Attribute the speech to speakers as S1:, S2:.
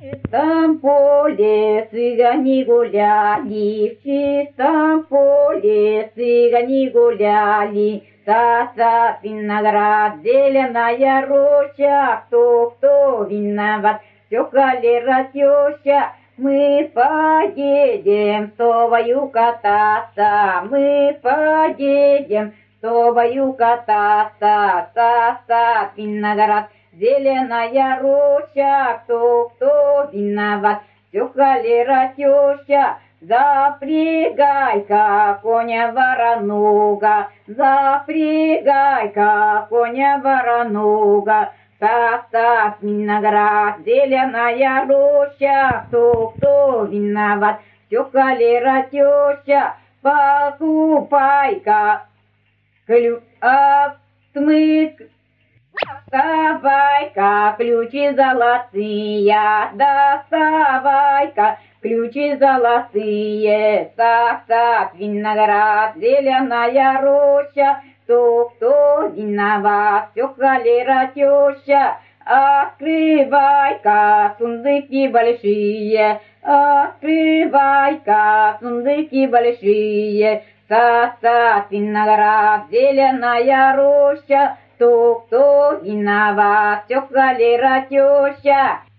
S1: чистом поле цыгане гуляли, в чистом поле цыгане гуляли. Сад, виноград, зеленая роща, кто виноват, все холера теща. Мы поедем с тобою кататься, мы поедем с тобою кататься. Сад, виноград, зеленая роща, кто виноват, все холера теща. Запрягай-ка коня воронога, запрягай-ка коня воронога. Сад, виноград, зеленая роща, кто виноват, все холера теща. Покупай-ка смык, доставай-ка ключи золотые, доставай-ка ключи золотые. Сад, виноград, зеленая роща, кто виноват, все холера теща. Открывай-ка сундуки большие, открывай-ка сундуки большие. Сад, виноград, зеленая роща, кто виноват, все холера теща.